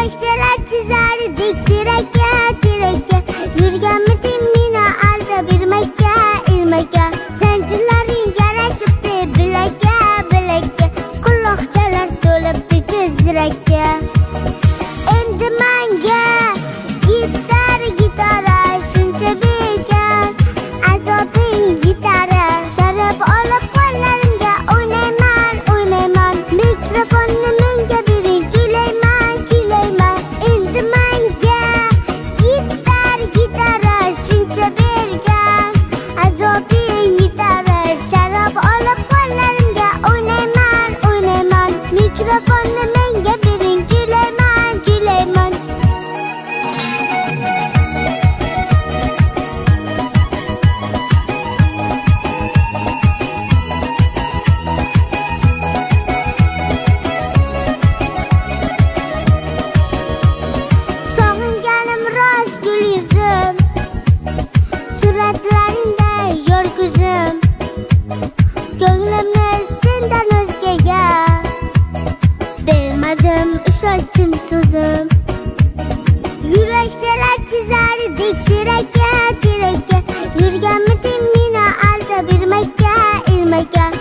Yurakchalar chizardik direkka, direkka. Yurganmidim meni alda birmakka, ilmakka. Zanjirlaring yarashibdi bilakka, bilakka. Quloqchalar to'libdi ko'zrakka. Endi menga gitara shuncha bekor. Azobing gitara sharab olib qo'llarimga o'ynayman, o'ynayman. Mikrofonni menga bering, kuylayman, kuylayman. Endi menga gitara shuncha bekor. Azobing gitara sharab olib qo'llarimga o'ynayman, o'ynayman. Mikrofonni menga bering, kuylayman, kuylayman. Sog'inganim rost gul yuzim, suratlaringda yor ko'zim. Ko'nglimni sendan o'zgaga bermadim ishonchim so'zim. Yurakchalar chizardik direkka, direkka. Yurganmidim meni alda birmakka, ilmakka.